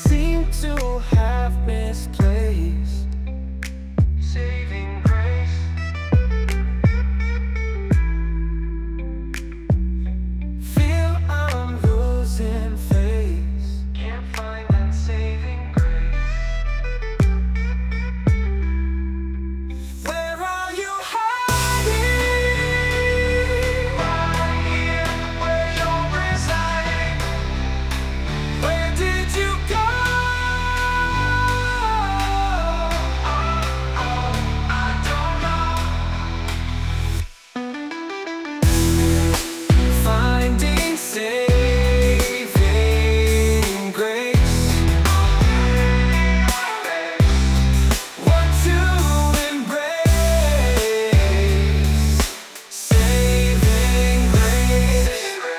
seem to have misplaced. Saving grace. Feel I'm losing face. Can't find that saving grace. Where are you hiding? Right here, where you're residing. Where did you go? I don't know. Finding saving grace. What to embrace. Saving grace.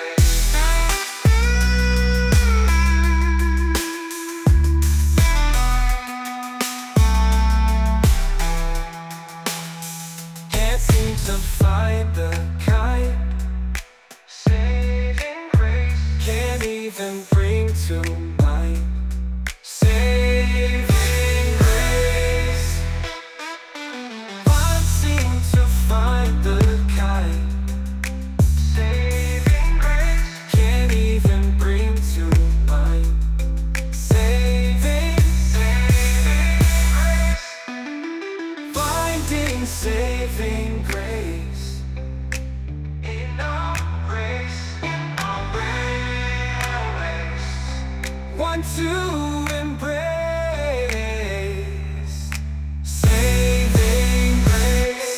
Can't seem to find the kind. Saving grace. Can't even bring to mind. Saving grace. Can't seem to find the kind. Saving grace. Can't even bring to mind. Saving grace. Finding saving grace in our race, one to embrace. Saving grace.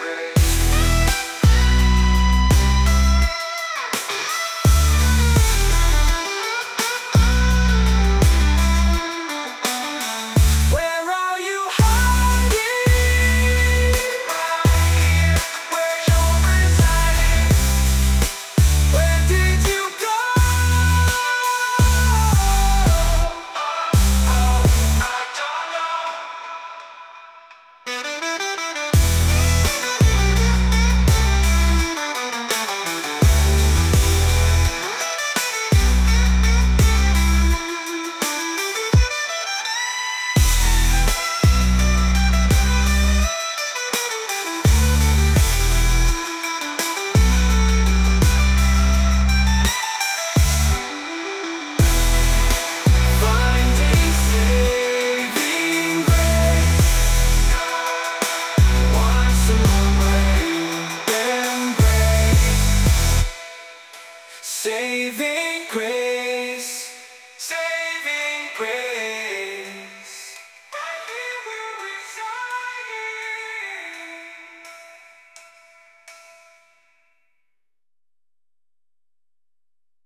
Where are you hiding? Right here, where you're residing. Where did you go? I don't know. Finding saving grace. Once away, embrace. Saving grace.